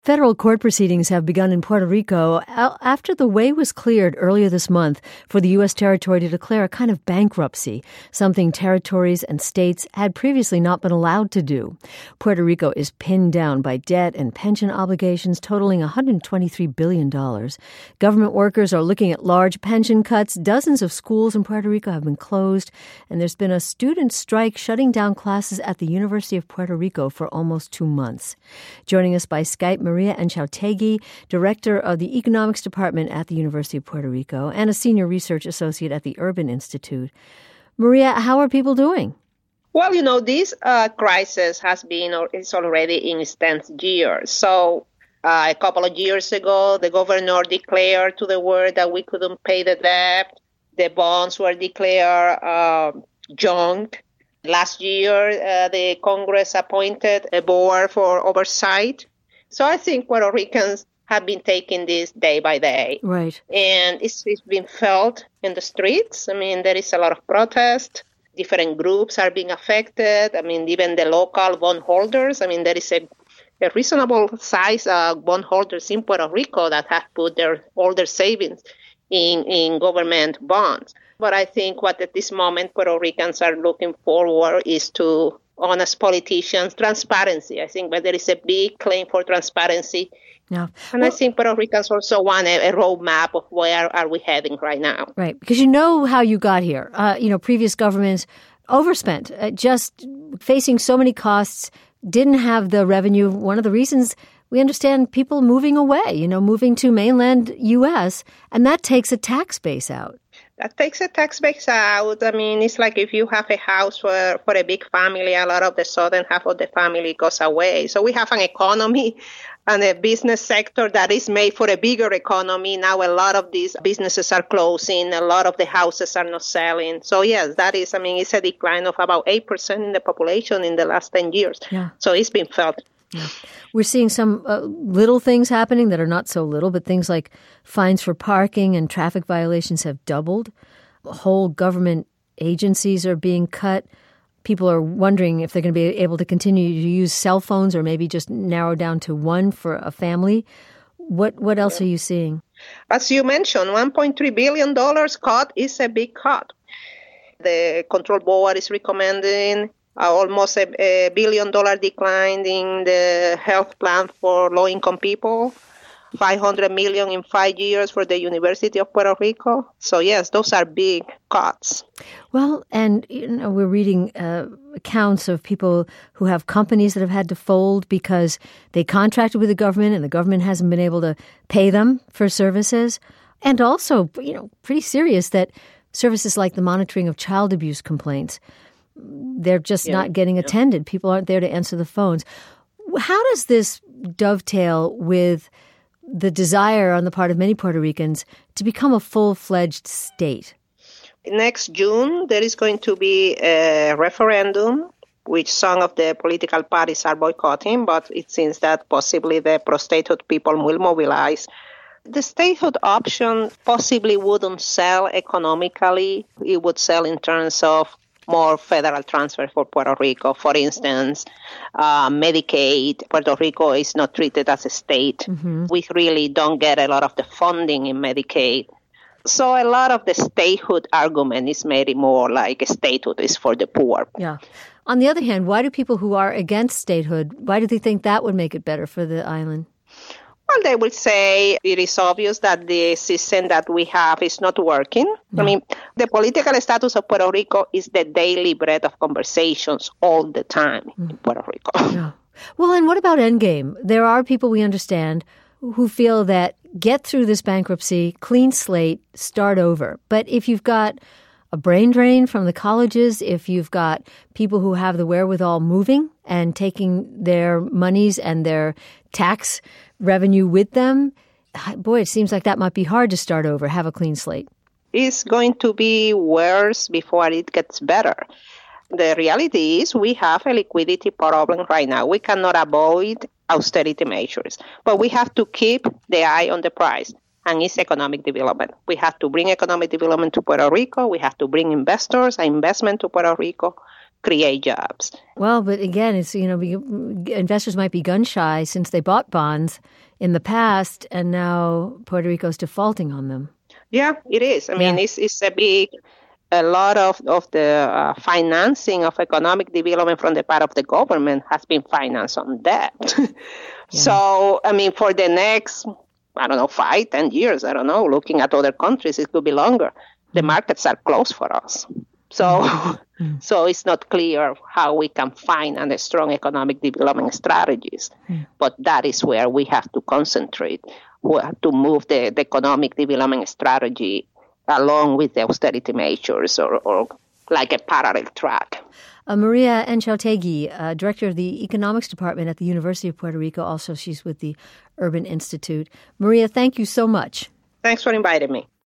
Federal court proceedings have begun in Puerto Rico after the way was cleared earlier this month for the U.S. territory to declare a kind of bankruptcy, something territories and states had previously not been allowed to do. Puerto Rico is pinned down by debt and pension obligations totaling $123 billion. Government workers are looking at large pension cuts. Dozens of schools in Puerto Rico have been closed, and there's been a student strike shutting down classes at the University of Puerto Rico for almost 2 months. Joining us by Skype, Maria Anchautegui, Director of the Economics Department at the University of Puerto Rico and a Senior Research Associate at the Urban Institute. Maria, how are people doing? Well, this crisis is already in its 10th year. So a couple of years ago, the governor declared to the world that we couldn't pay the debt. The bonds were declared junk. Last year, the Congress appointed a board for oversight. So I think Puerto Ricans have been taking this day by day. Right. And it's been felt in the streets. There is a lot of protest. Different groups are being affected. Even the local bondholders. There is a reasonable size bondholders in Puerto Rico that have put all their savings in government bonds. But I think what at this moment Puerto Ricans are looking forward is to honest politicians, transparency. I think that there is a big claim for transparency. Yeah. And I think Puerto Ricans also want a roadmap of where are we heading right now. Right. Because you know how you got here. Previous governments overspent, just facing so many costs, didn't have the revenue. One of the reasons we understand people moving away, moving to mainland U.S., and that takes a tax base out. That takes a tax base out. It's like if you have a house for a big family, a lot of the southern half of the family goes away. So we have an economy and a business sector that is made for a bigger economy. Now a lot of these businesses are closing. A lot of the houses are not selling. So yes, that is, it's a decline of about 8% in the population in the last 10 years. Yeah. So it's been felt. Yeah. We're seeing some little things happening that are not so little, but things like fines for parking and traffic violations have doubled. Whole government agencies are being cut. People are wondering if they're going to be able to continue to use cell phones or maybe just narrow down to one for a family. What else are you seeing? As you mentioned, $1.3 billion cut is a big cut. The control board is recommending almost a $1 billion decline in the health plan for low-income people, $500 million in 5 years for the University of Puerto Rico. So yes, those are big cuts. Well, and we're reading accounts of people who have companies that have had to fold because they contracted with the government and the government hasn't been able to pay them for services. And also, pretty serious that services like the monitoring of child abuse complaints, they're just not getting attended. People aren't there to answer the phones. How does this dovetail with the desire on the part of many Puerto Ricans to become a full-fledged state? Next June, there is going to be a referendum, which some of the political parties are boycotting, but it seems that possibly the pro-statehood people will mobilize. The statehood option possibly wouldn't sell economically. It would sell in terms of more federal transfer for Puerto Rico. For instance, Medicaid, Puerto Rico is not treated as a state. Mm-hmm. We really don't get a lot of the funding in Medicaid. So a lot of the statehood argument is made more like a statehood is for the poor. Yeah. On the other hand, why do people who are against statehood, why do they think that would make it better for the island? Well, they will say it is obvious that the system that we have is not working. No. The political status of Puerto Rico is the daily bread of conversations all the time in Puerto Rico. Yeah. Well, and what about endgame? There are people we understand who feel that get through this bankruptcy, clean slate, start over. But if you've got a brain drain from the colleges, if you've got people who have the wherewithal moving and taking their monies and their tax revenue with them, boy, it seems like that might be hard to start over, have a clean slate. It's going to be worse before it gets better. The reality is we have a liquidity problem right now. We cannot avoid austerity measures, but we have to keep the eye on the prize. and it's economic development. We have to bring economic development to Puerto Rico. We have to bring investors and investment to Puerto Rico. create jobs. Well, but again, it's investors might be gun shy since they bought bonds in the past, and now Puerto Rico's defaulting on them. Yeah, it is. I mean, it's a lot of the financing of economic development from the part of the government has been financed on debt. So, I mean, for the next, 5, 10 years, looking at other countries, it could be longer. The markets are closed for us. So, so it's not clear how we can find a strong economic development strategies. But that is where we have to concentrate, to move the economic development strategy along with the austerity measures or like a parallel track. Maria Enchautegui, director of the economics department at the University of Puerto Rico. Also, she's with the Urban Institute. Maria, thank you so much. Thanks for inviting me.